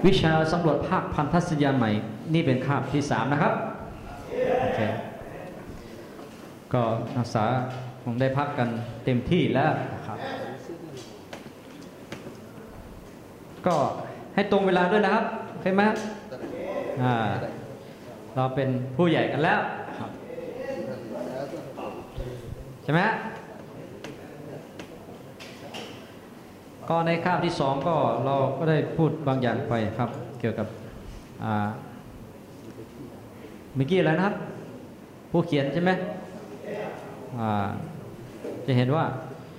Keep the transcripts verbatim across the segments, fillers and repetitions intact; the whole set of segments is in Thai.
วิชาสำรวจภาคพันธสัญญาใหม่นี่เป็นคาบที่สามนะครับโอเคก็นักศึกษาคงได้พักกันเต็มที่แล้วนะครับก็ให้ตรงเวลาด้วยนะครับโอเคไหมอ่าเราเป็นผู้ใหญ่กันแล้วใช่ไหมก็ในคาบที่สองก็เราก็ได้พูดบางอย่างไปครับเกี่ยวกับเมื่อกี้อะไรนะครับผู้เขียนใช่ไหมจะเห็นว่า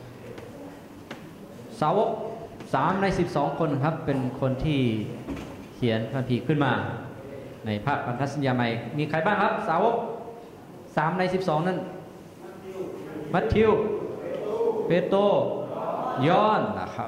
สาวกสามในสิบสองคนครับเป็นคนที่เขียนพระคัมภีร์ขึ้นมาในภาคพันธสัญญาใหม่มีใครบ้างครับสาวกสามในสิบสองนั้นมัทธิวเปโตรยอห์นนะครับ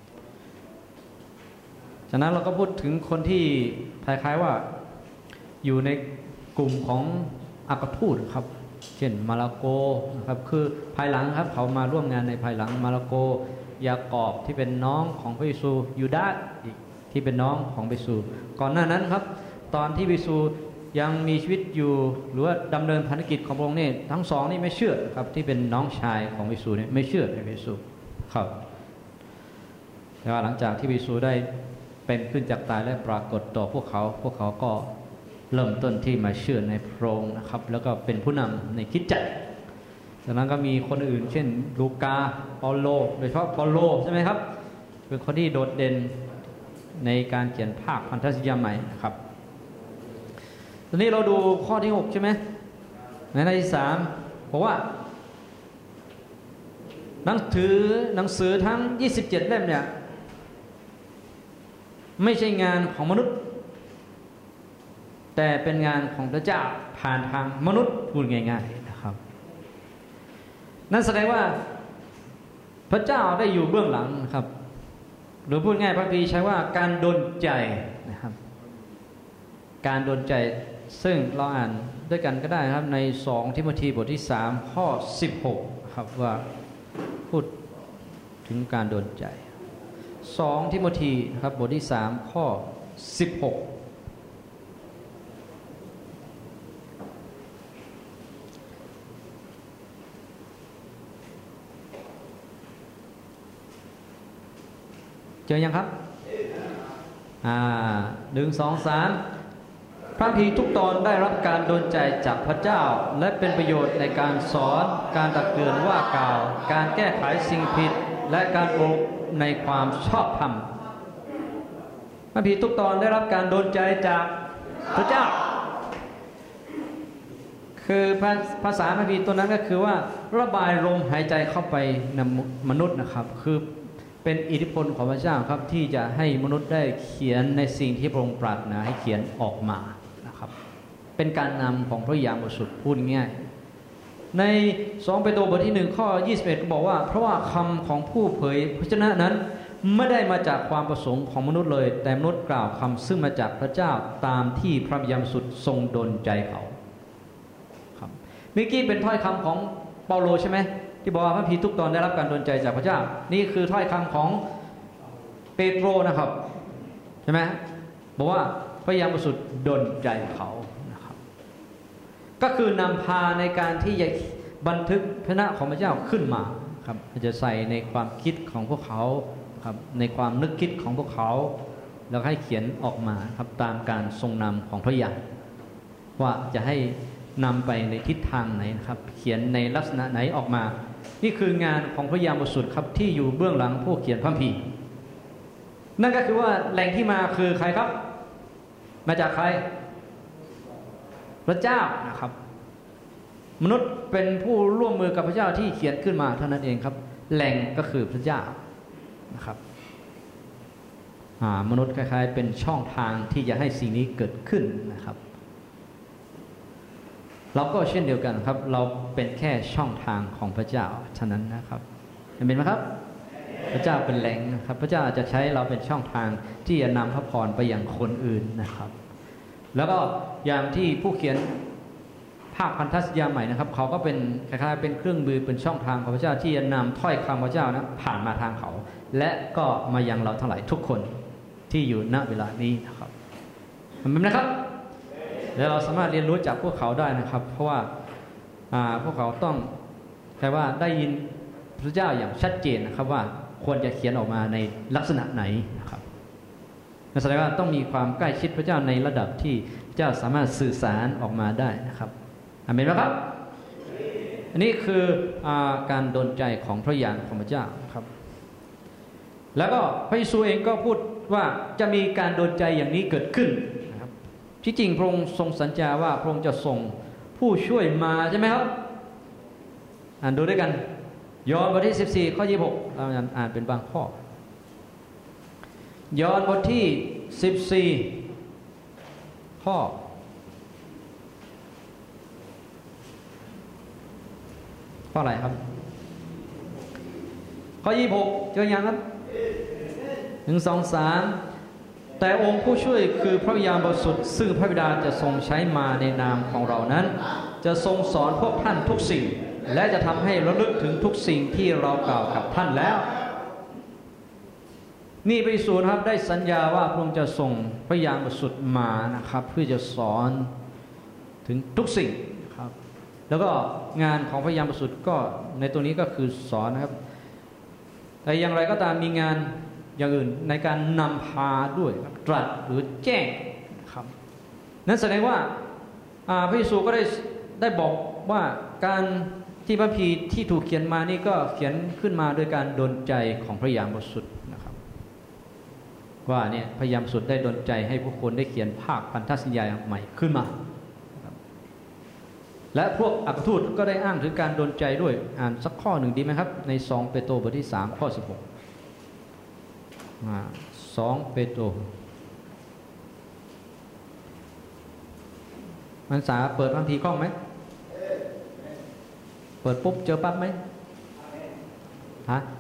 ฉะนั้นเราก็พูดถึงคนที่คล้ายๆว่าอยู่ในกลุ่มของอัครทูตครับเช่นมาระโกนะครับคือภายหลังครับเขามาร่วมงานในภายหลังมาระโกยากอบที่เป็นน้องของพระเยซูยูดาสอีกที่เป็นน้องของพระเยซูก่อนหน้านั้นครับตอนที่พระเยซูยังมีชีวิตอยู่หรือว่าดำเนินภารกิจของพระองค์นี่ทั้งสองนี่ไม่เชื่อครับที่เป็นน้องชายของพระเยซูเนี่ยไม่เชื่อในพระเยซูครับแต่ว่าหลังจากที่พระเยซูได้เป็นขึ้นจากตายและปรากฏต่อพวกเขาพวกเขาก็เริ่มต้นที่มาเชื่อในพระองค์นะครับแล้วก็เป็นผู้นำในคริสตจักรจากนั้นก็มีคนอื่นเช่นลูกาเปาโลโดยเฉพาะเปาโลใช่ไหมครับเป็นคนที่โดดเด่นในการเขียนภาคพันธสัญญาใหม่ครับตอนนี้เราดูข้อที่หกใช่ไหมในหน้าที่สามบอกว่าหนังสือหนังสือทั้งยี่สิบเจ็ดเล่มเนี่ยไม่ใช่งานของมนุษย์แต่เป็นงานของพระเจ้าผ่านทางมนุษย์พูดง่ายๆนะครับนั่นแสดงว่าพระเจ้าได้อยู่เบื้องหลังนะครับหรือพูดง่ายพระพีใช้ว่าการดลใจนะครับการดลใจซึ่งเราอ่านด้วยกันก็ได้ครับในสองทิโมธีบทที่สามข้อสิบหกครับว่าพูดถึงการดลใจสองทิโมธีครับบทที่สามข้อสิบหกเจอยังครับอ่าหนึ่งสองสามพระคัมภีร์ทุกตอนได้รับการดลใจจากพระเจ้าและเป็นประโยชน์ในการสอนการตักเตือนว่ากล่าวการแก้ไขสิ่งผิดและการอบในความชอบธรรมพระคัมภีร์ทุกตอนได้รับการดลใจจากพระเจ้าคือภาษาพระคัมภีร์ตัวนั้นก็คือว่าระบายลมหายใจเข้าไปในมนุษย์นะครับคือเป็นอิทธิพลของพระเจ้าครับที่จะให้มนุษย์ได้เขียนในสิ่งที่พระองค์ปรารถนาให้เขียนออกมานะครับเป็นการนำของพระวิญญาณบริสุทธิ์พูดง่ายในสองเปโตรบทที่หนึ่งข้อยี่สิบเอ็ดบอกว่าเพราะว่าคำของผู้เผยพระชนะนั้นไม่ได้มาจากความประสงค์ของมนุษย์เลยแต่มนุษย์กล่าวคำซึ่งมาจากพระเจ้าตามที่พระวิญญาณบริสุทธิ์ทรงดลใจเขาครับเมื่อกี้เป็นถ้อยคำของเปาโลใช่ไหมที่บอกว่าพระคัมภีร์ทุกตอนได้รับการดลใจจากพระเจ้านี่คือถ้อยคำของเปโตรนะครับใช่ไหมบอกว่าพระวิญญาณบริสุทธิ์ดลใจเขานะครับก็คือนำพาในการที่จะบันทึกพระนามของพระเจ้าขึ้นมาครับจะใส่ในความคิดของพวกเขาครับในความนึกคิดของพวกเขาแล้วให้เขียนออกมาครับตามการทรงนำของพระวิญญาณว่าจะให้นำไปในทิศทางไหนนะครับเขียนในลักษณะไหนออกมานี่คืองานของพระวิญญาณบริสุทธิ์ครับที่อยู่เบื้องหลังผู้เขียนพระคัมภีร์นั่นก็คือว่าแหล่งที่มาคือใครครับมาจากใครพระเจ้านะครับมนุษย์เป็นผู้ร่วมมือกับพระเจ้าที่เขียนขึ้นมาเท่านั้นเองครับแหล่งก็คือพระเจ้านะครับมนุษย์คล้ายๆเป็นช่องทางที่จะให้สิ่งนี้เกิดขึ้นนะครับเราก็เช่นเดียวกันครับเราเป็นแค่ช่องทางของพระเจ้าเท่านั้นนะครับเห็นไหมครับพระเจ้าเป็นแหล่งนะครับพระเจ้าอาจจะใช้เราเป็นช่องทางที่จะนำพระพรไปยังคนอื่นนะครับแล้วก็อย่างที่ผู้เขียนภาคพันธสัญญาใหม่นะครับเขาก็เป็นคล้ายๆเป็นเครื่องมือเป็นช่องทางของพระเจ้าที่จะนำถ้อยคำพระเจ้านะผ่านมาทางเขาและก็มายังเราทั้งหลายทุกคนที่อยู่ณเวลานี้นะครับเห็นไหมนะครับแล้วเราสามารถเรียนรู้จากพวกเขาได้นะครับเพราะว่าพวกเขาต้องแปลว่าได้ยินพระเจ้าอย่างชัดเจนนะครับว่าควรจะเขียนออกมาในลักษณะไหนนะครับนั่นแสดงว่าต้องมีความใกล้ชิดพระเจ้าในระดับที่พระเจ้าสามารถสื่อสารออกมาได้นะครับอาเมนไหมครับอันนี้คืออาการโดนใจของพระญาณของพระเจ้าครับแล้วก็พระเยซูเองก็พูดว่าจะมีการโดนใจอย่างนี้เกิดขึ้นนะครับที่จริงพระองค์ทรงสัญญาว่าพระองค์จะส่งผู้ช่วยมาใช่ไหมครับอ่านดูด้วยกันยอห์นบทที่สิบสี่ข้อยี่สิบหกเราอ่านเป็นบางข้อยอห์นบทที่สิบสี่ข้อข้ออะไรครับข้อยี่สิบหกเจอยังครับหนึ่งสองสามแต่องค์ผู้ช่วยคือพระวิญญาณบริสุทธิ์ซึ่งพระบิดาจะทรงใช้มาในนามของเรานั้นจะทรงสอนพวกท่านทุกสิ่งและจะทำให้ระลึกถึงทุกสิ่งที่เรากล่าวกับท่านแล้วนี่พระเยซูนะครับได้สัญญาว่าพระองค์จะส่งพระวิญญาณบริสุทธิ์มานะครับเพื่อจะสอนถึงทุกสิ่งครับแล้วก็งานของพระวิญญาณบริสุทธิ์ก็ในตัวนี้ก็คือสอนนะครับแต่อย่างไรก็ตามมีงานอย่างอื่นในการนำพาด้วยตรัสหรือแจ้งครับนั้นแสดงว่าพระเยซูก็ได้ได้บอกว่าการที่พระคัมภีร์ที่ถูกเขียนมานี่ก็เขียนขึ้นมาโดยการดลใจของพระวิญญาณบริสุทธิ์นะครับว่าเนี่ยพระวิญญาณบริสุทธิ์ได้ดลใจให้ผู้คนได้เขียนภาคพันธสัญญาใหม่ขึ้นมาและพวกอัครทูตก็ได้อ้างถึงการดลใจด้วยอ่านสักข้อหนึ่งดีไหมครับในสองเปโตรบทที่สามข้อสิบหกสองเปโตรมันสาเปิดบางทีคล่องไหมเปิดปุ๊บเจอปั๊บไหมฮะ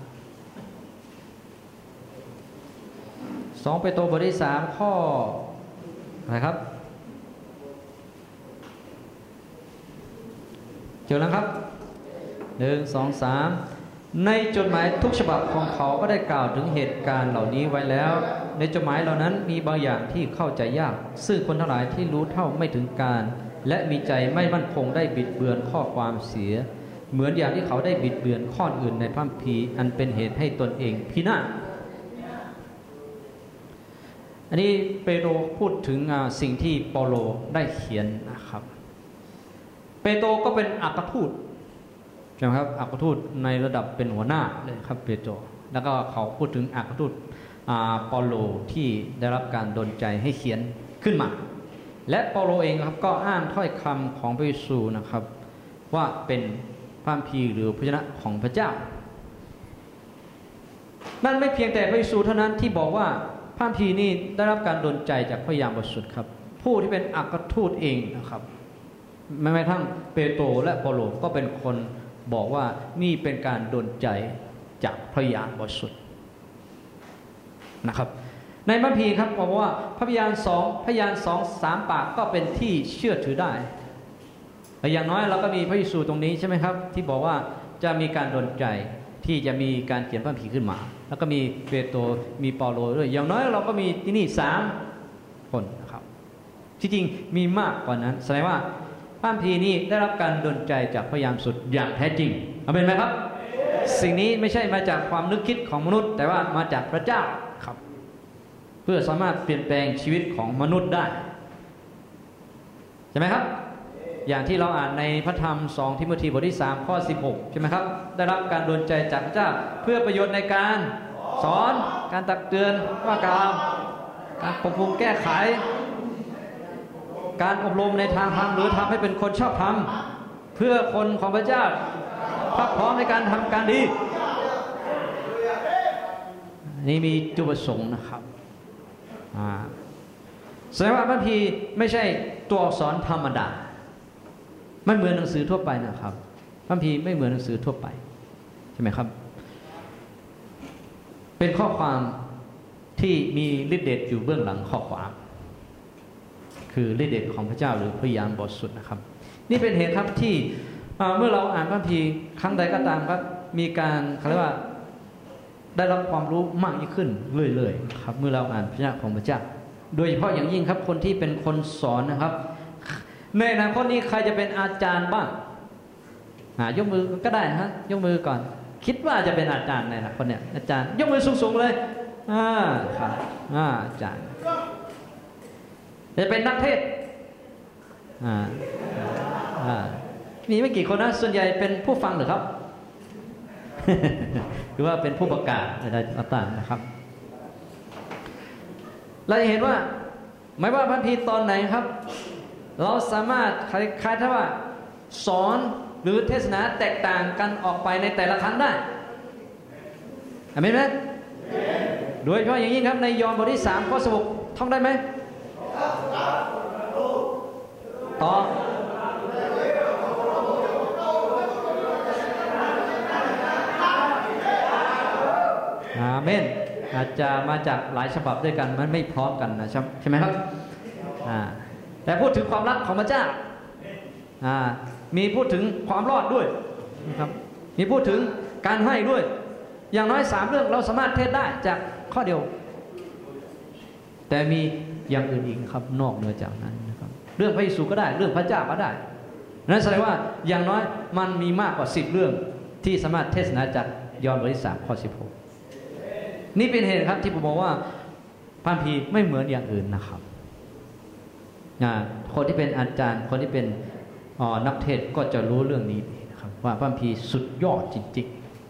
สองเปโตรบทที่สามข้ออะไรครับเจอแล้วครับหนึ่งสองสามในจดหมายทุกฉบับของเขาก็ได้กล่าวถึงเหตุการณ์เหล่านี้ไว้แล้วในจดหมายเหล่านั้นมีบางอย่างที่เข้าใจยากซึ่งคนทั้งหลายที่รู้เท่าไม่ถึงการและมีใจไม่มั่นคงได้บิดเบือนข้อความเสียเหมือนอย่างที่เขาได้บิดเบือนข้ออื่นในพระคัมภีร์อันเป็นเหตุให้ตนเองพินาศอันนี้เปโตรพูดถึงสิ่งที่เปาโลได้เขียนนะครับเปโตรก็เป็นอัครทูตใช่ไหมครับอัครทูตในระดับเป็นหัวหน้าเลยครับเปโตรแล้วก็เขาพูดถึงอัครทูตเปาโลที่ได้รับการดลใจให้เขียนขึ้นมาและเปาโลเองครับก็อ้างถ้อยคำของพระเยซูนะครับว่าเป็นพระคัมภีร์หรือพระวจนะของพระเจ้านั่นไม่เพียงแต่พระเยซูเท่านั้นที่บอกว่าพระคัมภีร์นี้ได้รับการดลใจจากพระวิญญาณบริสุทธิ์ครับผู้ที่เป็นอัครทูตเองนะครับแม้กระทั่งเปโตรและเปาโลก็เป็นคนบอกว่านี่เป็นการดลใจจากพระวิญญาณบริสุทธิ์นะครับในพระคัมภีร์ครับบอกว่าพระวิญญาณสองพระวิญญาณสองสามปากก็เป็นที่เชื่อถือได้แต่อย่างน้อยเราก็มีพระเยซูตรงนี้ใช่ไหมครับที่บอกว่าจะมีการดลใจที่จะมีการเขียนพระคัมภีร์ขึ้นมาแล้วก็มีเปโตรมีเปาโลด้วยอย่างน้อยเราก็มีที่นี่สามคนนะครับที่จริงมีมากกว่านั้นแสดงว่าพระคัมภีร์นี้ได้รับการดลใจจากพระวิญญาณบริสุทธิ์อย่างแท้จริงเอาเป็นไหมครับสิ่งนี้ไม่ใช่มาจากความนึกคิดของมนุษย์แต่ว่ามาจากพระเจ้าครับเพื่อสามารถเปลี่ยนแปลงชีวิตของมนุษย์ได้ใช่ไหมครับอย่างที่เราอ่านในพระธรรมสองทิโมธีบทที่สามข้อสิบหกใช่ไหมครับได้รับการดลใจจากพระเจ้าเพื่อประโยชน์ในการสอนการตักเตือนว่ากล่าวการปรับปรุงแก้ไขการอบรมในทางธรรมหรือทำให้เป็นคนชอบธรรมเพื่อคนของพระเจ้าพร้อมในการทำการดีนี่มีจุดประสงค์นะครับแสดงว่าพระคัมภีร์ไม่ใช่ตัวอักษรธรรมดามันเหมือนหนังสือทั่วไปนะครับพระคัมภีร์ไม่เหมือนหนังสือทั่วไปใช่ไหมครับเป็นข้อความที่มีฤทธิ์เดชอยู่เบื้องหลังข้อความคือฤทธิ์เดชของพระเจ้าหรือพระวิญญาณบริสุทธิ์นะครับนี่เป็นเหตุครับที่เมื่อเราอ่านพระคัมภีร์ครั้งใดก็ตามครับมีการเขาเรียกว่าได้รับความรู้มากยิ่งขึ้นเรื่อยๆครับเมื่อเราอ่านพระเจ้าของพระเจ้าโดยเฉพาะอย่างยิ่งครับคนที่เป็นคนสอนนะครับในอนาคตนี้ใครจะเป็นอาจารย์บ้างยกมือก็ได้นะฮะยกมือก่อนคิดว่าจะเป็นอาจารย์ในอนาคตเนี่ยอาจารย์ยกมือสูงๆเลยอ่าครับอ่าอาจารย์จะเป็นนักเทศอ่าอ่ามีไม่กี่คนนะส่วนใหญ่เป็นผู้ฟังหรือครับ หรือว่าเป็นผู้ประกาศอะไรต่างๆนะครับเราจะเห็นว่าไม่ว่าพระพีตอนไหนครับเราสามารถคล้ายๆถ้าว่าสอนหรือเทศนาแตกต่างกันออกไปในแต่ละครั้งได้เห็นไหมโดยเฉพาะอย่างยิ่งครับในยอห์นบทที่สามข้อสิบหกท่องได้ไหมต่ออาเมนอาจจะมาจากหลายฉบับด้วยกันมันไม่พร้อมกันนะใช่ไหมครับแต่พูดถึงความรักของพระเจ้ามีพูดถึงความรอดด้วยนะครับมีพูดถึงการให้ด้วยอย่างน้อยสามเรื่องเราสามารถเทศได้จากข้อเดียวแต่มีอย่างอื่นอีกครับนอกเหนือจากนั้นนะครับเรื่องพระเยซูก็ได้เรื่องพระเจ้าก็ได้นั่นแสดงว่าอย่างน้อยมันมีมากกว่าสิบเรื่องที่สามารถเทศนาจากยอห์นบทที่สามข้อสิบหกนี่เป็นเหตุครับที่ผมบอกว่าพระคัมภีร์ไม่เหมือนอย่างอื่นนะครับคนที่เป็นอาจารย์คนที่เป็นนักเทศก็จะรู้เรื่องนี้นะครับว่าพระคัมภีร์สุดยอดจริง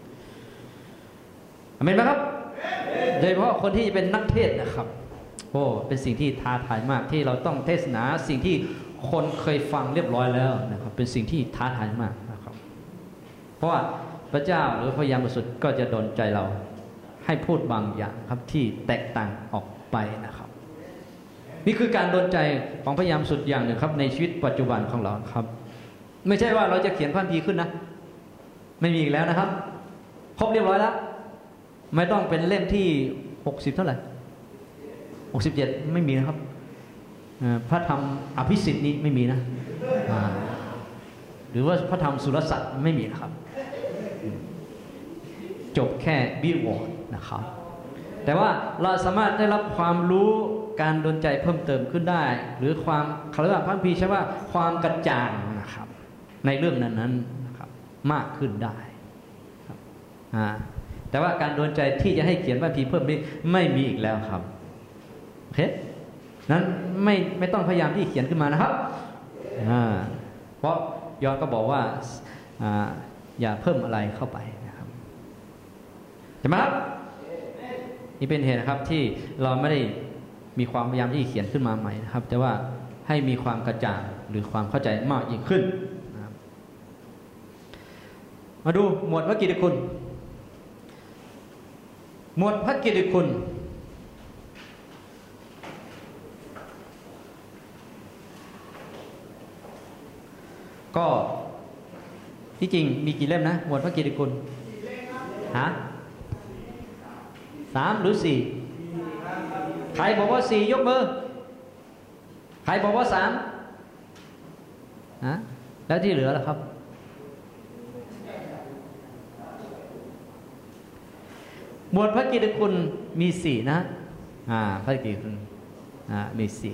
ๆอเมนไหมครับโดยเฉพาะคนที่เป็นนักเทศนะครับโอ้เป็นสิ่งที่ท้าทายมากที่เราต้องเทศนาสิ่งที่คนเคยฟังเรียบร้อยแล้วนะครับเป็นสิ่งที่ท้าทายมากนะครับเพราะว่าพระเจ้าหรือพระยามบริสุทธิ์ก็จะดลใจเราให้พูดบางอย่างครับที่แตกต่างออกไปนะครับนี่คือการดลใจของพระยามสุดอย่างหนึ่งครับในชีวิตปัจจุบันของเราครับไม่ใช่ว่าเราจะเขียนพระคัมภีร์ขึ้นนะไม่มีอีกแล้วนะครับครบเรียบร้อยแล้วไม่ต้องเป็นเล่มที่หกสิบเท่าไหร่หกสิบเจ็ดไม่มีนะครับพระธรรมอภิสิทธิ์นี้ไม่มีนะหรือว่าพระธรรมสุรศักดิ์ไม่มีนะครับจบแค่บิวอร์ดนะครับแต่ว่าเราสามารถได้รับความรู้การดลใจเพิ่มเติมขึ้นได้หรือความเขาเรียกว่าพระคัมภีร์ใช่ว่าความกระจ่างนะครับในเรื่องนั้นๆนะครับมากขึ้นได้ครับแต่ว่าการดลใจที่จะให้เขียนพระคัมภีร์เพิ่มนี้ไม่มีอีกแล้วครับโอเคนั้นไม่ไม่ต้องพยายามที่เขียนขึ้นมานะครับเพราะยอห์นก็บอกว่าอย่าเพิ่มอะไรเข้าไปนะครับใช่ไหมครับนี่เป็นเหตุนะครับที่เราไม่ได้มีความพยายามที่เขียนขึ้นมาใหม่นะครับแต่ว่าให้มีความกระจ่างหรือความเข้าใจมากยิ่งขึ้นนะครับมาดูหมวดพระกิตติคุณหมวดพระกิตติคุณก็ที่จริงมีกี่เล่มนะหมวดพระกิตติคุณฮะสามหรือสี่ใครบอกว่าสี่ยกมือใครบอกว่าสามฮะแล้วที่เหลือล่ะครับหมวดพระกิตติคุณมีสี่นะอ่าพระกิตติคุณอ่ามีสี่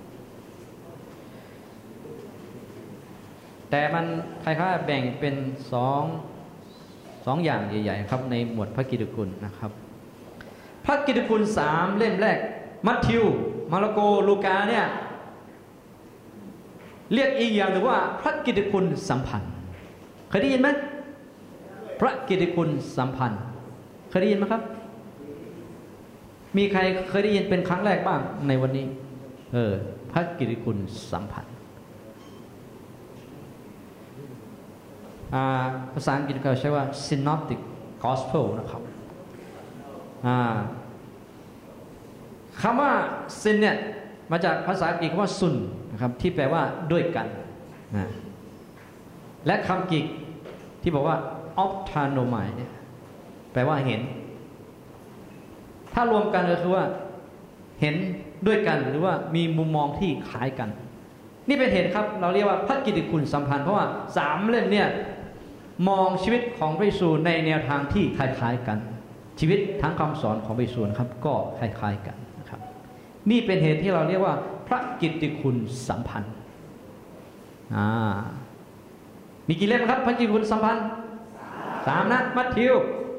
แต่มันคล้ายๆแบ่งเป็นสองสองอย่างใหญ่ๆครับในหมวดพระกิตติคุณนะครับพระกิตติคุณสามเล่มแรกมัทธิวมาระโกลูกาเนี่ยเรียกอีกอย่างหนึ่งว่าพระกิตติคุณสัมพันธ์เคยได้ยินไหมพระกิตติคุณสัมพันธ์เคยได้ยินไหมครับมีใครเคยได้ยินเป็นครั้งแรกบ้างในวันนี้เออพระกิตติคุณสัมพันธ์ภาษาอังกฤษเขาใช้ว่า synoptic gospel นะครับคำว่า sin เนี่ยมาจากภาษาอังกฤษคำว่าซุนนะครับที่แปลว่าด้วยกันนะและคำกรีกที่บอกว่า optanomai เนี่ยแปลว่าเห็นถ้ารวมกันก็คือว่าเห็นด้วยกันหรือว่ามีมุมมองที่คล้ายกันนี่เป็นเหตุครับเราเรียกว่าพระกิตติคุณสัมพันธ์เพราะว่าสามเล่มเนี่ยมองชีวิตของพระเยซูในแนวทางที่คล้ายๆกันชีวิตทั้งคำสอนของพระเยซูนะครับก็คล้ายๆกันนะครับนี่เป็นเหตุที่เราเรียกว่าพระกิตติคุณสัมพันธ์อ่ามีกี่เล่มครับพระกิตติคุณสัมพันธ์สามนะมัทธิว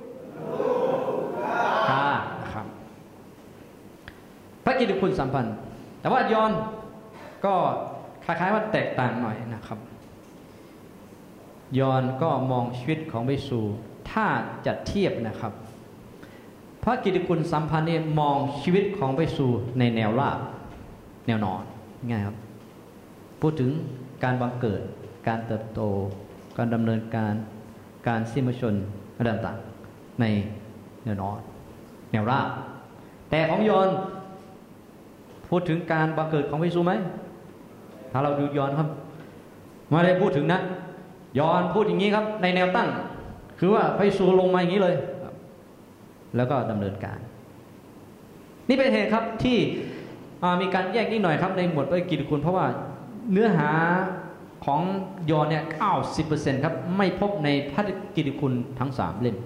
ค่ะนะครับพระกิตติคุณสัมพันธ์แต่ว่ายอห์นก็คล้ายๆว่าแตกต่างหน่อยนะครับยอห์นก็มองชีวิตของพระเยซูถ้าจะเทียบนะครับพระกิตติคุณสัมพันธ์นี่มองชีวิตของพระเยซูในแนวราบแนวนอนง่ายครับพูดถึงการบังเกิดการเติบโตการดำเนินการการสิ้นพระชนม์อะไรต่างๆในแนวนอนแนวราบแต่ของยอห์นพูดถึงการบังเกิดของพระเยซูไหมถ้าเราดูยอห์นครับไม่ได้พูดถึงนะยอห์นพูดอย่างนี้ครับในแนวตั้งคือว่าพระเยซูลงมาอย่างนี้เลยแล้วก็ดำเนินการนี่เป็นเหตุครับที่มีการแยกนิดหน่อยครับในหมวดพระกิตติคุณเพราะว่าเนื้อหาของยอห์นเนี่ย เก้าสิบเปอร์เซ็นต์ ครับไม่พบในพระกิตติคุณทั้งสามเล่ม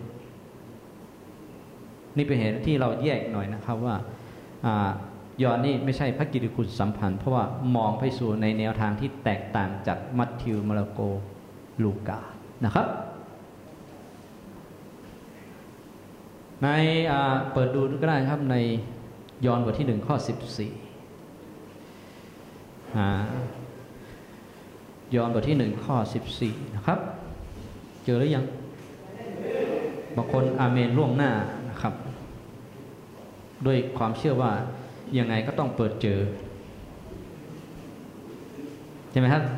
นี่เป็นเหตุที่เราแยกหน่อยนะครับว่ายอห์นนี่ไม่ใช่พระกิตติคุณสัมพันธ์เพราะว่ามองไปสู่ในแนวทางที่แตกต่างจากมัทธิวมาระโกลูกานะครับในเปิดดูก็ได้ครับในยอห์นบทที่หนึ่งข้อสิบสี่ยอห์นบทที่หนึ่งข้อสิบสี่นะครับเจอหรือยังบางคนอาเมนล่วงหน้านะครับด้วยความเชื่อว่ายังไงก็ต้องเปิดเจอใช่ไหมครับ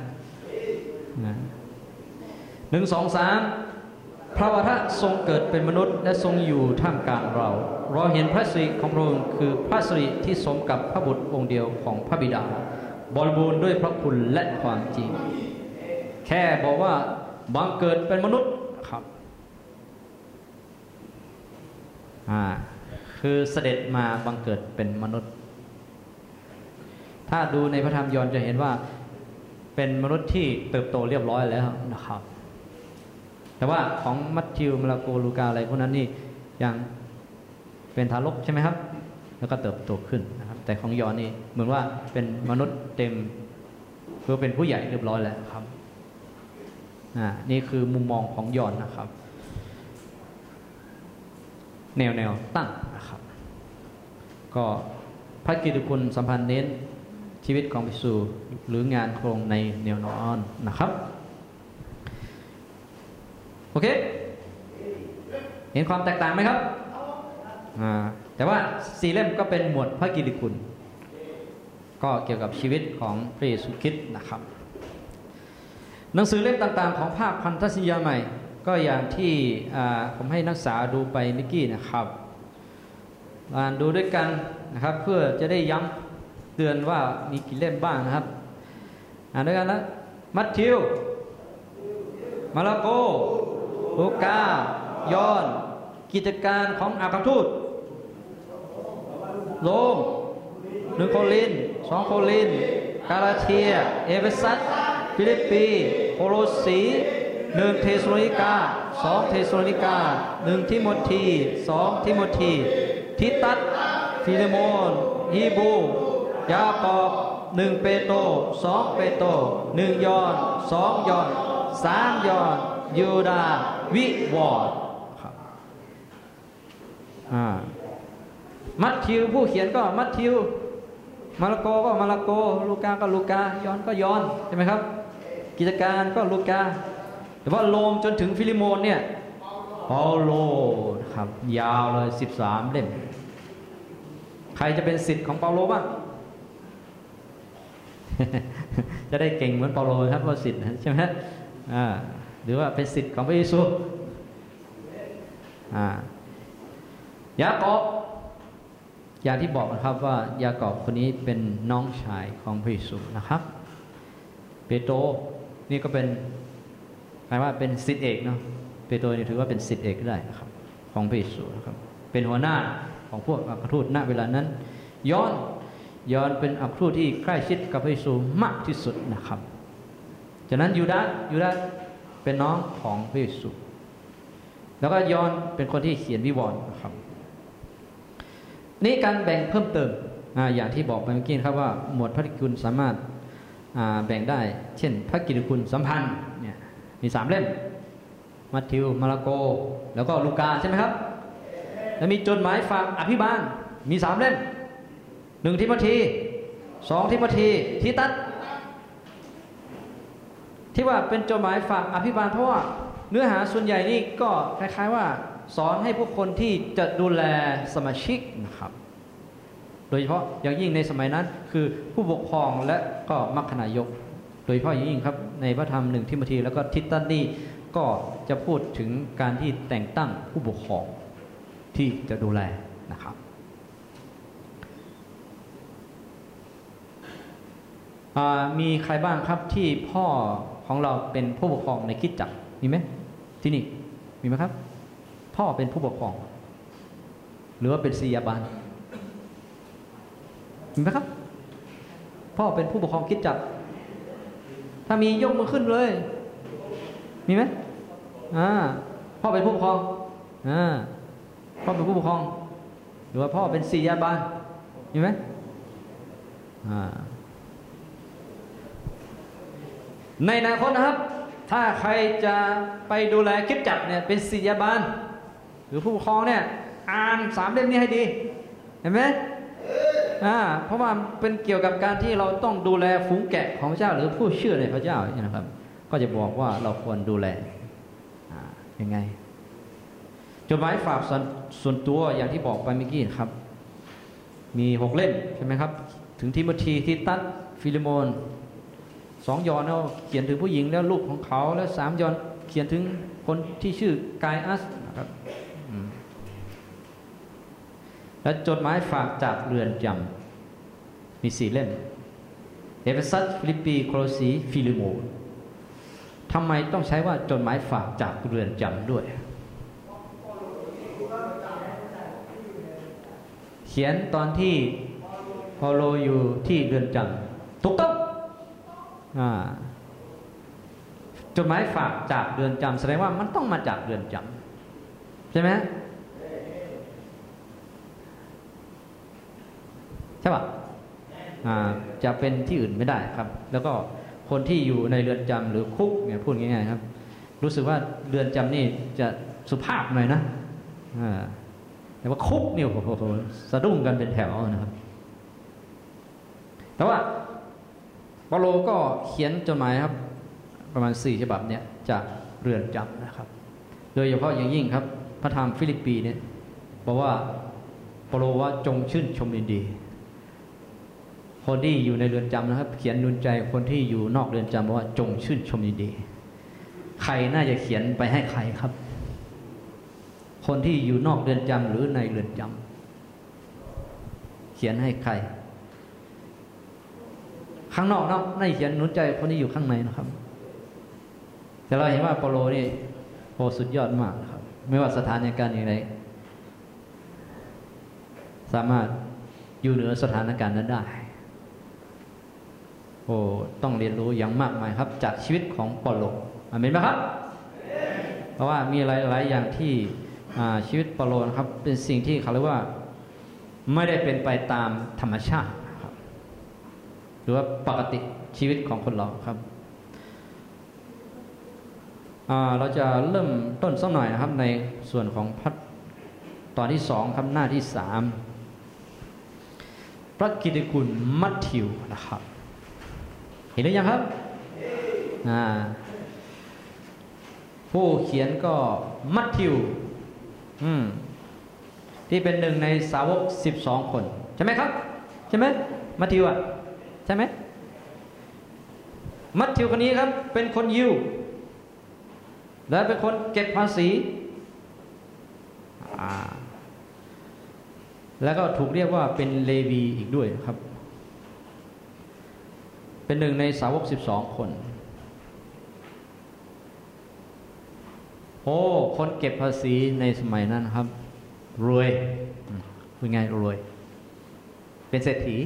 หนึ่งสองสามพระวจนะทรงเกิดเป็นมนุษย์และทรงอยู่ท่ามกลางเราเราเห็นพระสิริของพระองค์คือพระสิริที่สมกับพระบุตรองค์เดียวของพระบิดาบริบูรณ์ด้วยพระคุณและความจริงแค่บอกว่าบังเกิดเป็นมนุษย์ครับอ่าคือเสด็จมาบังเกิดเป็นมนุษย์ถ้าดูในพระธรรมยอห์นจะเห็นว่าเป็นมนุษย์ที่เติบโตเรียบร้อยแล้วนะครับแต่ว่าของมัทธิวมาระโกลูกาอะไรพวกนั้นนี่ยังเป็นทารกใช่ไหมครับแล้วก็เติบโตขึ้นนะครับแต่ของยอห์นนี่เหมือนว่าเป็นมนุษย์เต็มคือเป็นผู้ใหญ่เรียบร้อยแล้วครับอ่านี่คือมุมมองของยอห์นนะครับแนวแนวตั้งนะครับก็พระกิตติคุณสัมพันธ์เน้นชีวิตของพระเยซูหรืองานโครงในแนวนอนนะครับโอเคเห็นความแตกต่างไหมครับอ่าแต่ว่าสี่เล่มก็เป็นหมวดพระกิตติคุณก็เกี่ยวกับชีวิตของพระเยซูคริสต์นะครับหนังสือเล่มต่างๆของภาคพันธสัญญาใหม่ก็อย่างที่ผมให้นักศึกษาดูไปเมื่อกี้นะครับอ่านดูด้วยกันนะครับเพื่อจะได้ย้ำเตือนว่ามีกี่เล่มบ้างนะครับอ่านด้วยกันนะมัทธิวมาระโกลูกายอห์นกิจการของอัครทูตโรมหนึ่งโครินธ์สองโครินธ์กาลาเทียเอเฟซัสฟิลิปปีโคโลสีหนึ่งเทสโลนิกาสองเทสโลนิกาหนึ่งทิโมธีสองทิโมธีทิตัสฟิเลโมนฮีบรูยาโคบหนึ่งเปโตรสองเปโตรหนึ่งยอห์นสองยอห์นสามยอห์นยูดาวิวอร์ดมัทธิวผู้เขียนก็มัทธิวมาระโกก็มาระโกลูกาก็ลูกายอห์นก็ยอห์นใช่ไหมครับกิจการก็ลูกาแต่ว่าโรมจนถึงฟิลิโมนเนี่ยเปาโลครับยาวเลยสิบสามเล่มใครจะเป็นศิษย์ของเปาโลบ้าง จะได้เก่งเหมือนเปาโลครับว่าศิษย์ใช่ไหมอ่าหรือว่าเป็นศิษย์ของพระเยซูอ่ายากอบอย่างที่บอกนะครับว่ายากอบคนนี้เป็นน้องชายของพระเยซูนะครับเปโตรนี่ก็เป็นหมายว่าเป็นศิษย์เอกเนาะเปโตรนี่ถือว่าเป็นศิษย์เอกก็ได้นะครับของพระเยซูนะครับเป็นหัวหน้าของพวกอัครทูตณเวลานั้นยอห์นยอห์นเป็นอัครทูตที่ใกล้ชิดกับพระเยซูมากที่สุดนะครับจากนั้นยูดาสยูดาสเป็นน้องของพระเยซูแล้วก็ยอห์นเป็นคนที่เขียนวิวรณ์นะครับนี่การแบ่งเพิ่มเติมออย่างที่บอกไปเมื่อกี้ครับว่าหมวดพระกิตติคุณสามารถแบ่งได้เช่นพระกิตติคุณสัมพันธ์เนี่ยมีสามเล่มมัทธิวมาระโกแล้วก็ลูกาใช่ไหมครับแล้วมีจดหมายฝากอภิบาลมีสามเล่มหนึ่งทิโมธีสองทิโมธีทิตัสที่ว่าเป็นจดหมายฝากอภิบาลเพราะว่าเนื้อหาส่วนใหญ่นี่ก็คล้ายๆว่าสอนให้พวกคนที่จะดูแลสมาชิกนะครับโดยเฉพาะอย่างยิ่งในสมัยนั้นคือผู้ปกครองและก็มัคคณายกโดยเฉพาะอย่างยิ่งครับในพระธรรมหนึ่งทิโมธีแล้วก็ทิตัสนี่ก็จะพูดถึงการที่แต่งตั้งผู้ปกครองที่จะดูแลนะครับมีใครบ้างครับที่พ่อของเราเป็นผู้ปกครองในคริสตจักรมีไหมที่นี่มีไหมครับพ่อเป็นผู้ปกครองหรือว่าเป็นศิษยาบาลมีไหมครับพ่อเป็นผู้ปกครองคริสตจักรถ้ามียกมือขึ้นเลยมีไหมอ่าพ่อเป็นผู้ปกครองอ่าพ่อเป็นผู้ปกครองหรือว่าพ่อเป็นศิษยาบาลมีไหมอ่าในอนาคตนะครับถ้าใครจะไปดูแลคริสตจักรเนี่ยเป็นศิษยาบาลหรือผู้ปกครองเนี่ยอ่านสามเล่มนี้ให้ดีเห็นไหมอ่าเพราะว่าเป็นเกี่ยวกับการที่เราต้องดูแลฝูงแกะของพระเจ้าหรือผู้เชื่อในพระเจ้านะครับก็จะบอกว่าเราควรดูแลอ่ายังไงจดหมายฝากส่วนตัวอย่างที่บอกไปเมื่อกี้ครับมีหกเล่มใช่ไหมครับถึงทิโมธีทิตัสฟิเลโมนสองยอห์นเขาเขียนถึงผู้หญิงแล้วลูกของเขาแล้วสามยอห์นเขียนถึงคนที่ชื่อกายอัสนะครับและจดหมายฝากจากเรือนจำมีสี่เล่มเอเฟซัสฟิลิปปีโคลสีฟิลิโมนทำไมต้องใช้ว่าจดหมายฝากจากเรือนจำด้วยเขียนตอนที่เปาโลอยู่ที่เรือนจำถูกต้องจดหมายฝากจากเรือนจำแสดงว่ามันต้องมาจากเรือนจำใช่ไหมใช่ป่ะจะเป็นที่อื่นไม่ได้ครับแล้วก็คนที่อยู่ในเรือนจำหรือคุกเนี่ยพูดง่ายๆครับรู้สึกว่าเรือนจำนี่จะสุภาพหน่อยนะแต่ว่าคุกเนี่ยโอ้โหสะดุ้งกันเป็นแถวนะครับแต่ว่าเปาโลก็เขียนจดหมายครับประมาณสี่ฉบับเนี่ยจากเรือนจำนะครับโดยเฉพาะอย่างยิ่งครับพระธรรมฟิลิปปีเนี่ยบอกว่าเปาโลว่าจงชื่นชมยินดีคนที่อยู่ในเรือนจำนะครับเขียนนุนใจคนที่อยู่นอกเรือนจำบอกว่าจงชื่นชมยินดีใครน่าจะเขียนไปให้ใครครับคนที่อยู่นอกเรือนจำหรือในเรือนจำเขียนให้ใครข้างนอกเนาะไม่เขียนหนุนใจคนที่อยู่ข้างในนะครับแต่เราเห็นว่าเปาโลนี่โหสุดยอดมากนะครับไม่ว่าสถานการณ์อย่างไรสามารถอยู่เหนือสถานการณ์นั้นได้โอ้ต้องเรียนรู้อย่างมากมายครับจากชีวิตของเปาโลอาเมนไหมครับเพราะว่ามีหลายๆอย่างที่ชีวิตเปาโลนะครับเป็นสิ่งที่เขาเรียกว่าไม่ได้เป็นไปตามธรรมชาติหรือว่าปกติชีวิตของคนเราครับเราจะเริ่มต้นสักหน่อยนะครับในส่วนของพัฒตอนที่สองครับหน้าที่สามพระกิตติคุณมัทธิวนะครับเห็นหรือยังครับผู้เขียนก็มัทธิวที่เป็นหนึ่งในสาวกสิบสองคนใช่ไหมครับใช่ไหมมัทธิวอ่ะใช่ไหมมัทธิวคนนี้ครับเป็นคนยิวและเป็นคนเก็บภาษีแล้วก็ถูกเรียกว่าเป็นเลวีอีกด้วยครับเป็นหนึ่งในสาวกสิบสองคนโอ้คนเก็บภาษีในสมัยนั้นครับรวยเป็นไงรวยเป็นเศรษฐี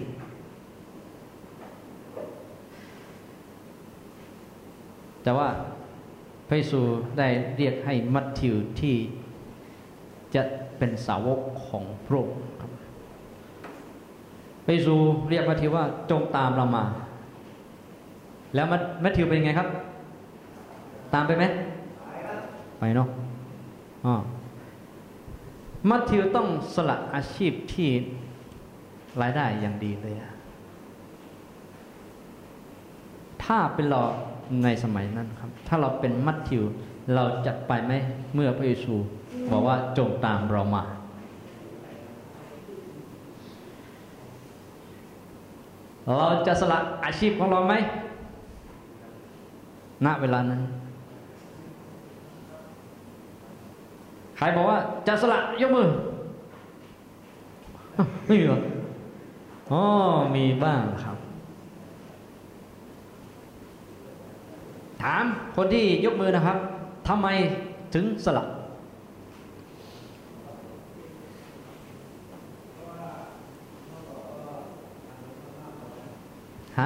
แต่ว่าพระเยซูได้เรียกให้มัทธิวที่จะเป็นสาวกของพระองค์ครับเยซูเรียกมัทธิวว่าจงตามเรามาแล้วมัทธิวเป็นไงครับตามไปไหมไปเนาะอ๋อมัทธิวต้องสละอาชีพที่รายได้อย่างดีเลยถ้าเป็นเราในสมัยนั้นครับถ้าเราเป็นมัทธิวเราจะไปไหมเมื่อพระเยซูบอกว่าจงตามเรามาเราจะสละอาชีพของเราไหมณเวลานั้นใครบอกว่าจะสละยกมือไม่มีหรออ๋อมีบ้างครับถามคนที่ยกมือนะครับทำไมถึงสละฮะ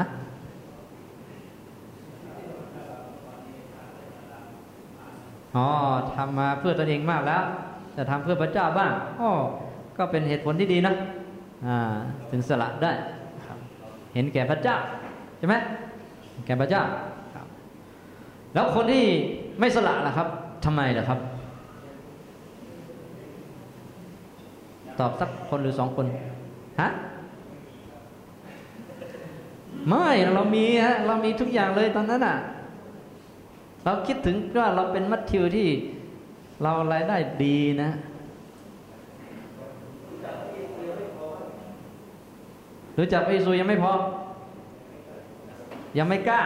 อ๋อทำมาเพื่อตนเองมากแล้วจะทำเพื่อพระเจ้าบ้างอ๋อก็เป็นเหตุผลที่ดีนะอ่าถึงสละได้ครับเห็นแก่พระเจ้าใช่ไหมแก่พระเจ้าครับแล้วคนที่ไม่สละล่ะครับทำไมล่ะครับตอบสักคนหรือสองคนฮะไม่เรามีฮะเรามีทุกอย่างเลยตอนนั้นอ่ะเราคิดถึงว่าเราเป็นมัทธิวที่เรารายได้ดีนะรู้จักพระเยซูยังไม่พอยังไม่กล้า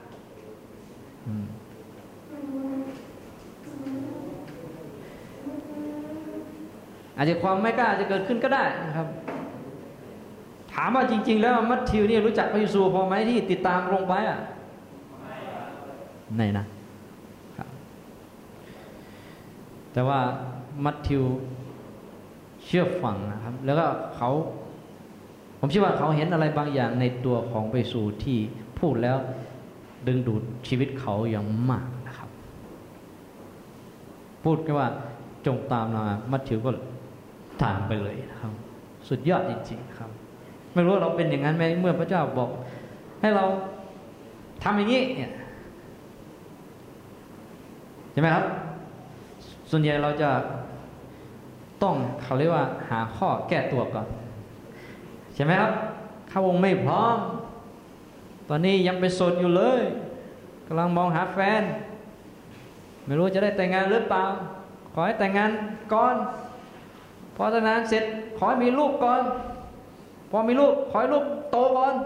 อาจจะความไม่กล้าจะเกิดขึ้นก็ได้นะครับถามว่าจริงๆแล้วมัทธิวนี่รู้จักพระเยซูพอไหมที่ติดตามลงไปอ่ะไหนนะครับแต่ว่ามัทธิวเชื่อฟังนะครับแล้วก็เขาผมเชื่อว่าเขาเห็นอะไรบางอย่างในตัวของพระเยซูที่พูดแล้วดึงดูดชีวิตเขาอย่างมากนะครับพูดแค่ว่าจงตามมามัทธิวก็ตามไปเลยนะครับสุดยอดจริงๆครับไม่รู้เราเป็นอย่างนั้นไหมเมื่อพระเจ้าบอกให้เราทำอย่างนี้เนี่ยใช่ไหมครับส่วนใหญ่เราจะต้องเขาเรียกว่าหาข้อแก้ตัวก่อนใช่ไหมครับข้าวงไม่พร้อมตอนนี้ยังเป็นโสดอยู่เลยกำลังมองหาแฟนไม่รู้จะได้แต่งงานหรือเปล่าขอให้แต่งงานก่อนพอแต่งงานเสร็จขอให้มีลูกก่อนพอมีลูกขอให้ลูกโตก่อน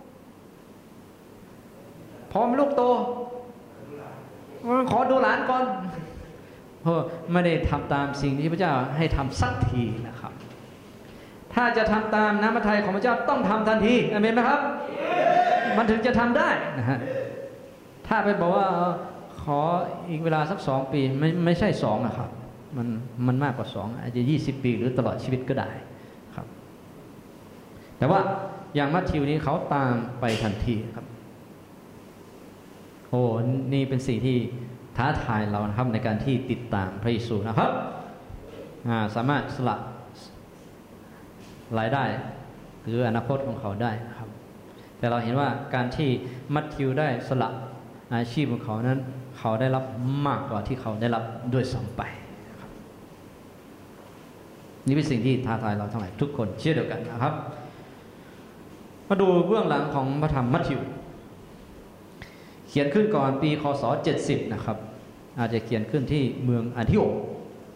พอมีลูกโตขอดูหลานก่อนเพราะไม่ได้ทำตามสิ่งที่พระเจ้าให้ทำสักทีนะครับถ้าจะทำตามน้ำพระทัยของพระเจ้าต้องทำทันทีอาเมนไหมครับ yeah. มันถึงจะทำได้นะฮะถ้าไปบอกว่าขออีกเวลาสักสองปีไม่ไม่ใช่สองนะครับมันมันมากกว่าสองอาจจะยี่สิบปีหรือตลอดชีวิตก็ได้ครับแต่ว่าอย่างมัทธิวนี้เขาตามไปทันทีครับโอ้นี่เป็นสิ่งที่ท้าทายเรานะครับในการที่ติดตามพระเยซูนะครับสามารถสละรายได้หรืออนาคตของเขาได้นะครับแต่เราเห็นว่าการที่มัทธิวได้สละอาชีพของเขานั้นเขาได้รับมากกว่าที่เขาได้รับด้วยซ้ำไปนี่เป็นสิ่งที่ท้าทายเราทั้งหลายทุกคนเชื่อเดียวกันนะครับมาดูเบื้องหลังของพระธรรมมัทธิวเขียนขึ้นก่อนปีคศเจ็ดสิบนะครับอาจจะเขียนขึ้นที่เมืองอันทิโอก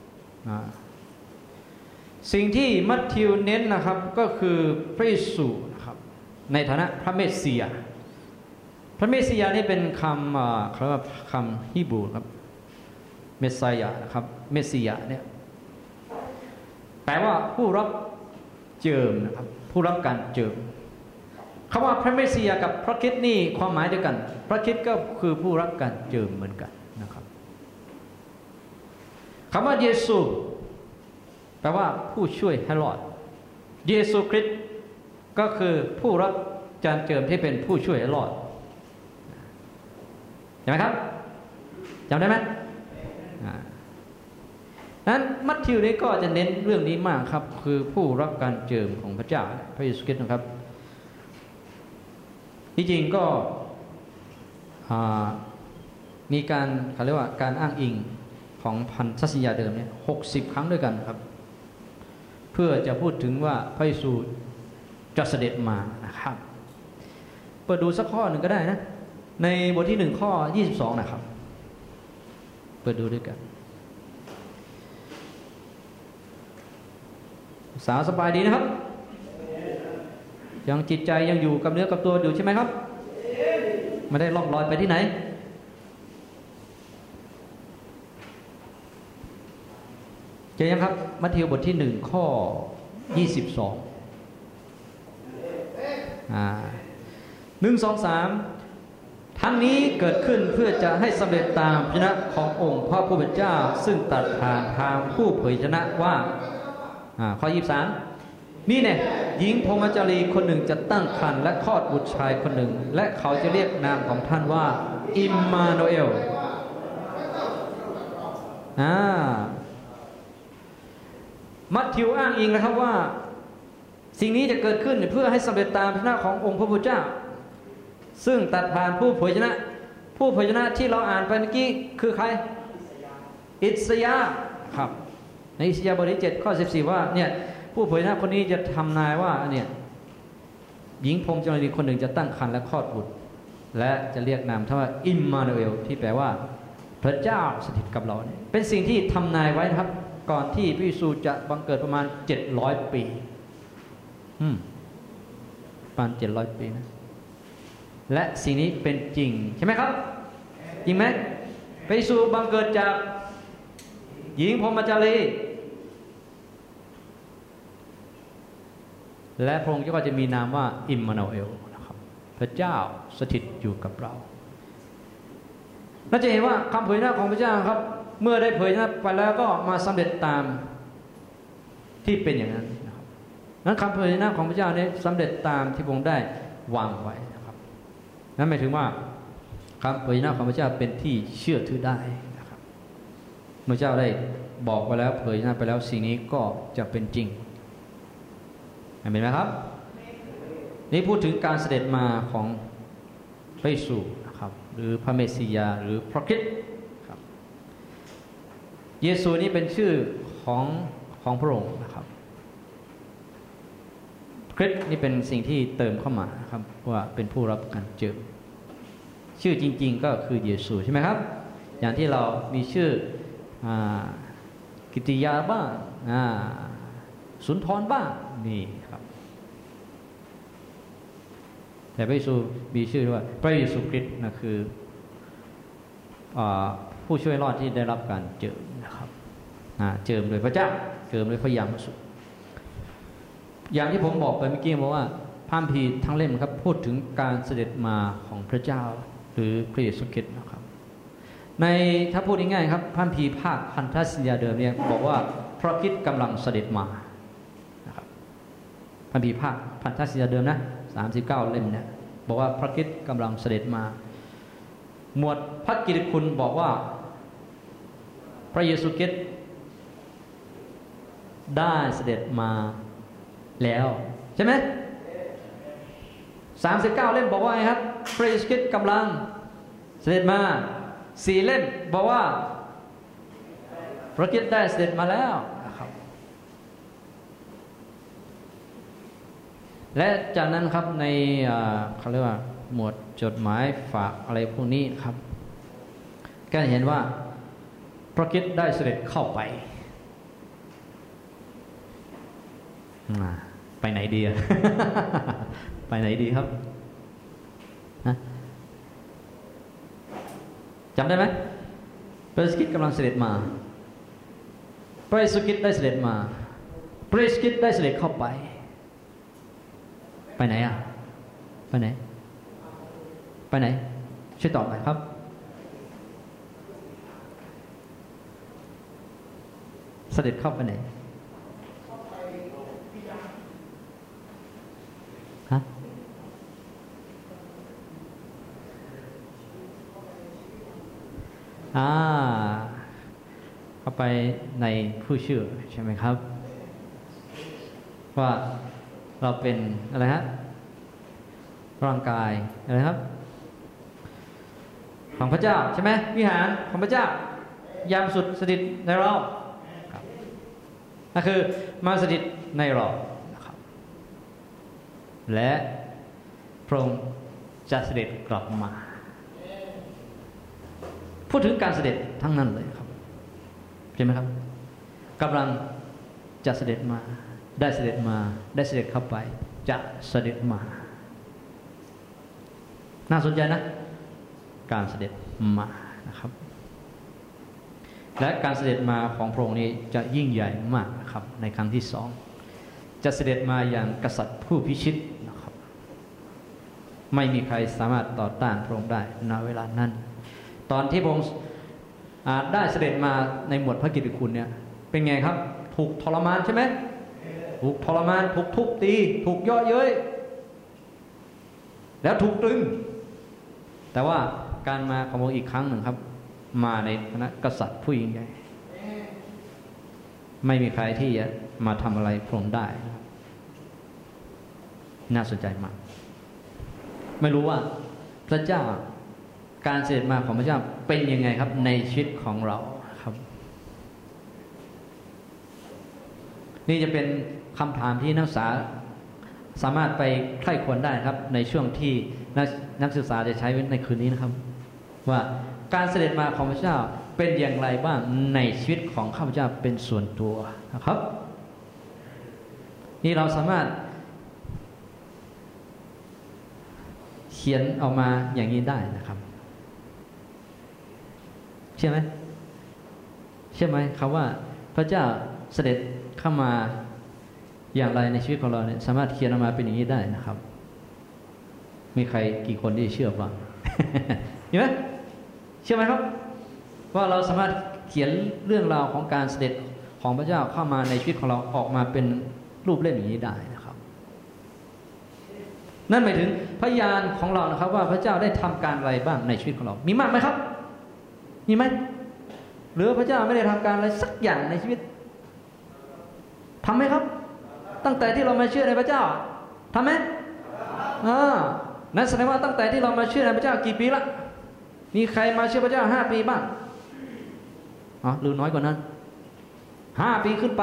สิ่งที่มัทธิวเน้นนะครับก็คือพระเยซูนะครับในฐานะพระเมสสิยาพระเมสสิยานี่เป็นคำเขาเรียกว่าคำฮีบรูครับเมสไซยานะครับเมสสิยาเนี่ยแปลว่าผู้รับเจิมนะครับผู้รับการเจิมคำว่าพระเมสสิยากับพระคริสต์นี่ความหมายเดียวกันพระคริสต์ก็คือผู้รับการเจิมเหมือนกันนะครับคำว่าเยซูแปลว่าผู้ช่วยให้รอดเยซูคริสต์ก็คือผู้รับการเจิมที่เป็นผู้ช่วยให้รอดเห็นไหมครับจำได้ไหมนั้นมัทธิวนี้ก็จะเน้นเรื่องนี้มากครับคือผู้รับการเจิมของพระเจ้าพระเยซูคริสต์นะครับที่จริงก็มีการเขาเรียกว่าการอ้างอิงของพันธสัญญาเดิมเนี่ยหกสิบครั้งด้วยกันครับเพื่อจะพูดถึงว่าพระเยซูจะเสด็จมานะครับเปิดดูสักข้อหนึ่งก็ได้นะในบทที่หนึ่งข้อยี่สิบสองนะครับเปิดดูด้วยกันสาวสบายดีนะครับยังจิตใจยังอยู่กับเนื้อกับตัวอยู่ใช่ไหมครับไม่ได้ล่องลอยไปที่ไหนเจอยังครับมัทธิวบทที่หนึ่งข้อยี่สิบสองอ่าหนึ่งสองสามทั้งนี้เกิดขึ้นเพื่อจะให้สำเร็จตามพระชนะขององค์พระผู้เป็นเจ้าซึ่งตรัสผ่านทางผู้เผยชนะว่าอ่าข้อยี่สิบสามนี่เนี่ยหญิงพรหมจารีคนหนึ่งจะตั้งครรภ์และคลอดบุตรชายคนหนึ่งและเขาจะเรียกนามของท่านว่าอิมมานูเอลอ่ามัทธิวอ้างอิงนะครับว่าสิ่งนี้จะเกิดขึ้นเพื่อให้สำเร็จตามพระชนะขององค์พระผู้เป็นเจ้าซึ่งตัดผ่านผู้เผยชนะผู้เผยชนะที่เราอ่านไปเมื่อกี้คือใครอิสยาห์ครับในอิสยาห์บทที่เจ็ดข้อสิบสี่ว่าเนี่ยผู้เผยชนะคนนี้จะทำนายว่าเนี่ยหญิงพรหมจารีคนหนึ่งจะตั้งครรภ์และคลอดบุตรและจะเรียกนามท่านว่าอิมมานูเอลที่แปลว่าพระเจ้าสถิตกับเราเป็นสิ่งที่ทำนายไว้นะครับก่อนที่พระเยซูจะบังเกิดประมาณเจ็ดร้อยปีอืมประมาณเจ็ดร้อยปีนะและสิ่งนี้เป็นจริงใช่ไหมครับจริงไหมพระเยซูบังเกิดจากหญิงพรหมจารีและพระองค์ก็จะมีนามว่าอิมมานูเอลนะครับพระเจ้าสถิตอยู่กับเราน่าจะเห็นว่าคำเผยชนะของพระเจ้าครับเมื่อได้เผยชนะไปแล้วก็มาสำเร็จตามที่เป็นอย่างนั้นนะครับนั้นคำเผยชนะของพระเจ้านี้สำเร็จตามที่พระองค์ได้วางไว้นะครับนั่นหมายถึงว่าคำเผยชนะของพระเจ้าเป็นที่เชื่อถือได้นะครับเมื่อเจ้าได้บอกไปแล้วเผยชนะไปแล้วสิ่งนี้ก็จะเป็นจริงเห็นไหมครับนี่พูดถึงการเสด็จมาของพระเยซูนะครับหรือพระเมสสิยาหรือพระคริสต์ครับเยซูนี้เป็นชื่อของของพระองค์นะครับคริสต์นี่เป็นสิ่งที่เติมเข้ามาครับว่าเป็นผู้รับการเจิมชื่อจริงๆก็คือเยซูใช่ไหมครับอย่างที่เรามีชื่อกิติยาบ้างสุนทรบ้างนี่ครับแต่พระเยซูมีชื่อว่าพระเยซูคริสต์นะคือผู้ช่วยรอดที่ได้รับการเจิมนะครับเจิมโดยพระเจ้าเจิมโดยพระยามสุอย่างที่ผมบอกไปเมื่อกี้บอกว่าพระคัมภีร์ทั้งเล่มครับพูดถึงการเสด็จมาของพระเจ้าหรือพระเยซูคริสต์นะครับในถ้าพูดง่ายๆครับพระคัมภีร์ภาคพันธสัญญาเดิมเนี่ยบอกว่าพระคริสต์กำลังเสด็จมานะครับพระคัมภีร์ภาคพันธสัญญาเดิมนะสามสิบเก้าเล่มเนี่ยบอกว่าพระคริสต์กำลังเสด็จมาหมวดพระกิตติคุณบอกว่าพระเยซูคริสต์ได้เสด็จมาแล้วใช่ไหมสามสิบเก้าเล่มบอกว่าไงครับพระเยซูคริสต์กำลังเสด็จมาสี่เล่มบอกว่าพระคริสต์ได้เสด็จมาแล้วนะครับและจากนั้นครับในเขาเรียกว่าหมวดจดหมายฝากอะไรพวกนี้ครับก็เห็นว่าพระคริสต์ได้เสด็จเข้าไปไปไหนดี ไปไหนดีครับจำได้ไหมพระเยซูคริสต์กำลังเสด็จมาพระเยซูคริสต์ได้เสด็จมาพระเยซูคริสต์ได้เสด็จเข้าไปไปไหนอ่ะไปไหนไปไหนช่วยตอบหน่อยครับเสด็จเข้าไปไหนฮะอ่าเข้าไปในผู้เชื่อใช่ไหมครับว่าเราเป็นอะไรฮะร่างกายอะไรครับของพระเจ้าใช่ไหมวิหารของพระเจ้ายามสุดสถิตในเรานั่นคือมาสถิตในเรานะครับและพระองค์จะเสด็จกลับมาพูดถึงการเสด็จทั้งนั้นเลยครับใช่ไหมครับกำลังจะเสด็จมาได้เสด็จมาได้เสด็จเข้าไปจะเสด็จมาน่าสนใจนะการเสด็จมานะครับและการเสด็จมาของพระองค์นี้จะยิ่งใหญ่มากนะครับในครั้งที่สองจะเสด็จมาอย่างกษัตริย์ผู้พิชิตนะครับไม่มีใครสามารถต่อต้านพระองค์ได้ณเวลานั้นตอนที่พระองค์ได้เสด็จมาในหมวดพระกิตติคุณเนี่ยเป็นไงครับถูกทรมานใช่ไหมถูกทรมานถูกทุบตีถูกเยาะเย้ยแล้วถูกตรึงแต่ว่าการมาของพระองค์อีกครั้งหนึ่งครับมาในฐานะกษัตริย์ผู้ยิ่งใหญ่ไม่มีใครที่จะมาทำอะไรพระองค์ได้น่าสนใจมากไม่รู้ว่าพระเจ้าการเสด็จมาของพระเจ้าเป็นยังไงครับในชีวิตของเราครับนี่จะเป็นคำถามที่นักศึกษาสามารถไปใคร่ควรได้ครับในช่วงที่นักศึกษาจะใช้ในคืนนี้นะครับว่าการเสด็จมาของพระเจ้าเป็นอย่างไรบ้างในชีวิตของข้าพเจ้าเป็นส่วนตัวนะครับนี่เราสามารถเขียนออกมาอย่างนี้ได้นะครับใช่ไหมใช่ไหมคำว่าพระเจ้าเสด็จเข้ามาอย่างไรในชีวิตของเราเนี่ยสามารถเขียนออกมาเป็นอย่างนี้ได้นะครับมีใครกี่คนที่เชื่อบ้าง เห็นไหมเชื่อไหมครับว่าเราสามารถเขียนเรื่องราวของการเสด็จของพระเจ้าเข้ามาในชีวิตของเราออกมาเป็นรูปเล่มอย่างนี้ได้นะครับนั่นหมายถึงพยานของเรานะครับว่าพระเจ้าได้ทำการอะไรบ้างในชีวิตของเรามีมากไหมครับมีไหมหรือพระเจ้าไม่ได้ทำการอะไรสักอย่างในชีวิตทำไหมครับตั้งแต่ที่เรามาเชื่อในพระเจ้าทำไหมอ่านั่นแสดงว่าตั้งแต่ที่เรามาเชื่อในพระเจ้ากี่ปีละมีใครมาเชื่อพระเจ้าห้าปีบ้างอ๋อหรือน้อยกว่านั้นห้าปีขึ้นไป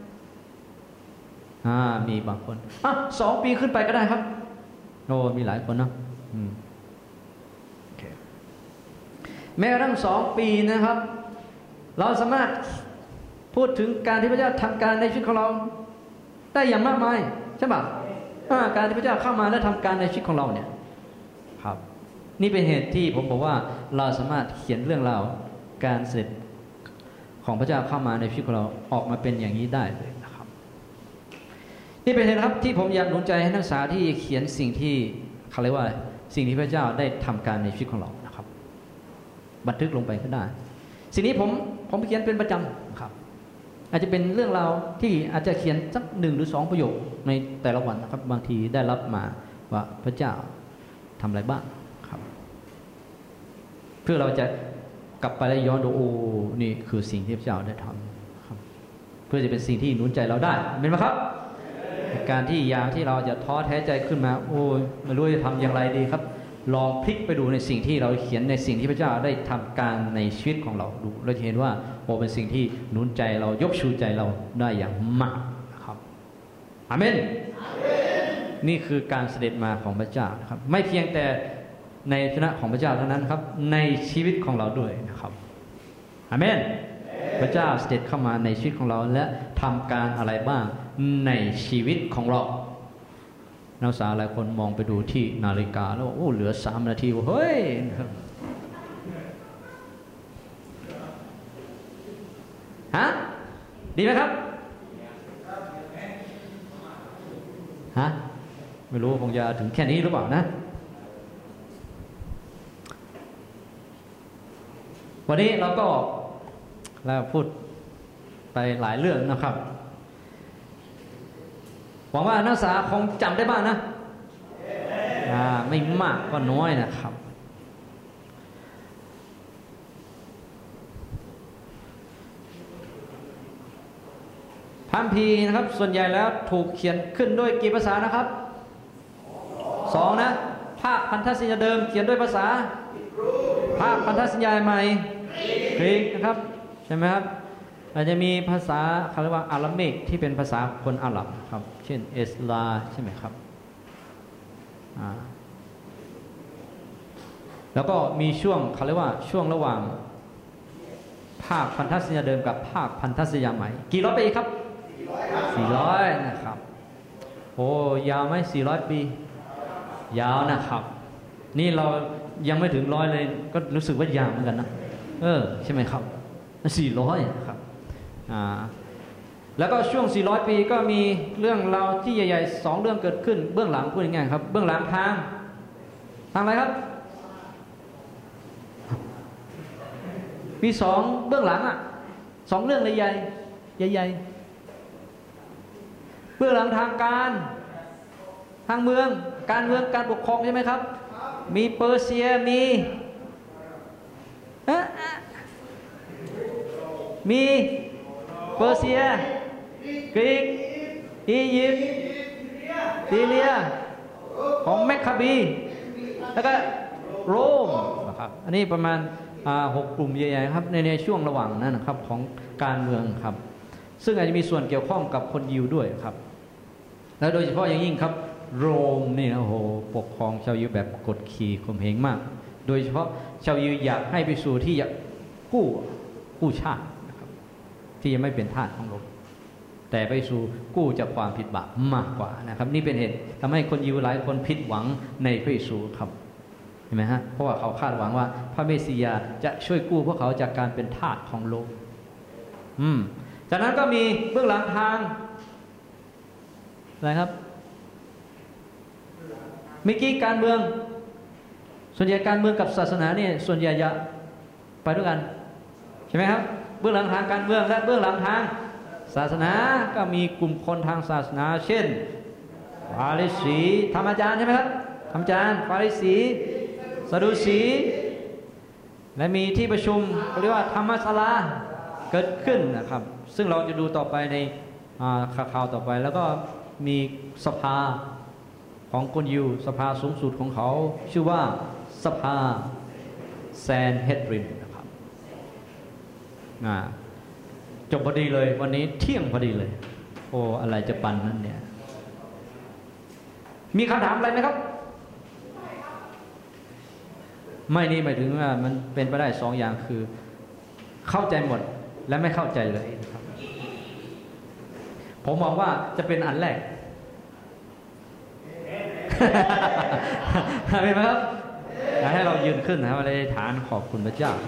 อ่ามีบางคนอ่ะสองปีขึ้นไปก็ได้ครับโอ้มีหลายคนเนาะอืมโอเคแม้กระทั่งสองปีนะครับเราสามารถพูดถึงการที่พระเจ้าทำการในชีวิตของเราได้อย่างมากมายใช่ป่ะการที่พระเจ้าเข้ามาและทำการในชีวิตของเราเนี่ยครับนี่เป็นเหตุที่ผมบอกว่าเราสามารถเขียนเรื่องราวการเสด็จของพระเจ้าเข้ามาในชีวิตของเราออกมาเป็นอย่างนี้ได้เลยนะครับนี่เป็นเหตุครับที่ผมอยากหนุนใจให้นักศึกษาที่เขียนสิ่งที่เขาเรียกว่าสิ่งที่พระเจ้าได้ทำการในชีวิตของเรานะครับบันทึกลงไปก็ได้สิ่งนี้ผมผมเขียนเป็นประจำครับอาจจะเป็นเรื่องราวที่อาจจะเขียนสักหนึ่งหรือสองประโยคในแต่ละวันนะครับบางทีได้รับมาว่าพระเจ้าทำอะไรบ้างครับเพื่อเราจะกลับไปแล้วย้อนดูโอ้นี่คือสิ่งที่พระเจ้าได้ทำครับเพื่อจะเป็นสิ่งที่หนุนใจเราได้เป็นไหมครับการที่ยามที่เราจะท้อแท้ใจขึ้นมาโอ้ไม่รู้จะทำอย่างไรดีครับลองพลิกไปดูในสิ่งที่เราเขียนในสิ่งที่พระเจ้าได้ทำการในชีวิตของเราดูเราจะเห็นว่าโอ้เป็นสิ่งที่หนุนใจเรายกชูใจเราได้อย่างมากนะครับอาเมนนี่คือการเสด็จมาของพระเจ้านะครับไม่เพียงแต่ในฐานะของพระเจ้าเท่านั้นครับในชีวิตของเราด้วยนะครับอาเมนพระเจ้าเสด็จเข้ามาในชีวิตของเราและทำการอะไรบ้างในชีวิตของเรานักศึกษาหลายคนมองไปดูที่นาฬิกาแล้วโอ้เหลือสามนาทีเฮ้ยฮะดีไหมครับฮะไม่รู้คงจะถึงแค่นี้หรือเปล่านะวันนี้เราก็แล้วพูดไปหลายเรื่องนะครับหวังว่านักศึกษาคงจำได้บ้างนะอ่าไม่มากก็น้อยนะครับพระคัมภีร์นะครับส่วนใหญ่แล้วถูกเขียนขึ้นด้วยกี่ภาษานะครับสองนะพันธสัญญาเดิมเขียนด้วยภาษาภาคพันธสัญญาใหม่กรีกนะครับใช่ไหมครับอาจจะมีภาษาเขาเรียกว่าอารามิกที่เป็นภาษาคนอาหรับครับเช่นเอสลาใช่ไหมครับแล้วก็มีช่วงเขาเรียกว่าช่วงระหว่างภาคพันธสัญญาเดิมกับภาคพันธสัญญาใหม่กี่ร้อยปีครับสี่ร้อยนะครับโอ้ยาวไหมสี่ร้อยปียาวนะครับนี่เรายังไม่ถึงร้อยเลยก็รู้สึกว่ายาวเหมือนกันนะเออใช่ไหมครับสี่ร้อยครับอ่าแล้วก็ช่วงสี่ร้อยปีก็มีเรื่องราวที่ใหญ่ๆสองเรื่องเกิดขึ้นเบื้องหลังพูดง่ายๆครับเบื้องหลังทางทางอะไรครับมีสองเบื้องหลังอ่ะสองเรื่องใหญ่ๆใหญ่ๆเบื้องหลังทางการทางเมืองการเมืองการปกครองใช่ไหมครับมีเปอร์เซียมีมีเปอร์เซียกรีกอียิปต์ซีเรียของแมคคาบีแล้วก็โรมนะครับอันนี้ประมาณหกกลุ่มใหญ่ๆครับในในช่วงระหว่างนั้นนะครับของการเมืองครับซึ่งอาจจะมีส่วนเกี่ยวข้องกับคนยิวด้วยครับและโดยเฉพาะอย่างยิ่งครับโรมนี่นะโอ้โหปกครองชาวยิวแบบกดขี่ข่มเหงมากโดยเฉพาะชาวยิวอยากให้ไปสู่ที่อยากกู้กู้ชาตินะครับที่ยังไม่เป็นทาสของโรมแต่ไปสู่กู้จากความผิดบาปมากกว่านะครับนี่เป็นเหตุทำให้คนยิวหลายคนผิดหวังในพระเยซูครับเห็นไหมฮะเพราะว่าเขาคาดหวังว่าพระเมสสิยาจะช่วยกู้พวกเขาจากการเป็นทาสของโลกอืมจากนั้นก็มีเบื้องหลังทางอะไรครับเมื่อกี้การเมืองส่วนใหญ่การเมืองกับศาสนาเนี่ยส่วนใหญ่จะไปด้วยกันใช่ไหมครับเบื้องหลังทางการเมืองและเบื้องหลังทางศาสนาก็มีกลุ่มคนทางศาสนาเช่นฟาริสีธรรมจารย์ใช่ไหมครับธรรมจารย์ฟาริสีซาดูสีและมีที่ประชุมเรียกว่าธรรมศาลาเกิดขึ้นนะครับซึ่งเราจะดูต่อไปในข่าวต่อไปแล้วก็มีสภาของคนยิวสภาสูงสุดของเขาชื่อว่าสภาแซนเฮดริมนะครับจบพอดีเลยวันนี้เที่ยงพอดีเลยโอ้อะไรจะปันนั่นเนี่ยมีคำถามอะไรไหมครับไม่นี่หมายถึงว่ามันเป็นไปได้สองอย่างคือเข้าใจหมดและไม่เข้าใจเลยนะครับผมมองว่าจะเป็นอันแรกเห็นไหมครับให้เรายืนขึ้นนะครับในฐานขอบคุณพระเจ้า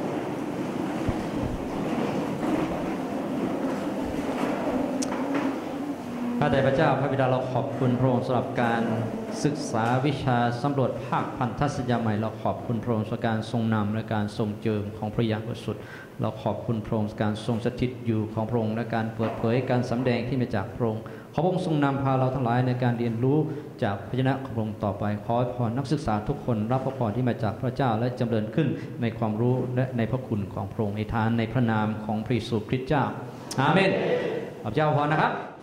พระเดชพระเจ้าพระบิดาเราขอบคุณพระองค์สำหรับการศึกษาวิชาสำรวจภาคพันธสัญญาใหม่เราขอบคุณพระองค์สำหรับการทรงนำและการทรงเจิมของพระยาบริสุทธิ์เราขอบคุณพระองค์การทรงสถิตอยู่ของพระองค์และการเปิดเผยการสำแดงที่มาจากพระองค์ขอพระองค์ทรงนำพาเราทั้งหลายในการเรียนรู้จากพระวจนะของพระองค์ต่อไปขอพรนักศึกษาทุกคนรับพระพรที่มาจากพระเจ้าและจำเริญขึ้นในความรู้และในพระคุณของพระองค์ในทานในพระนามของพระเยซูคริสต์เจ้าอาเมนขอบเจ้าพรนะครับ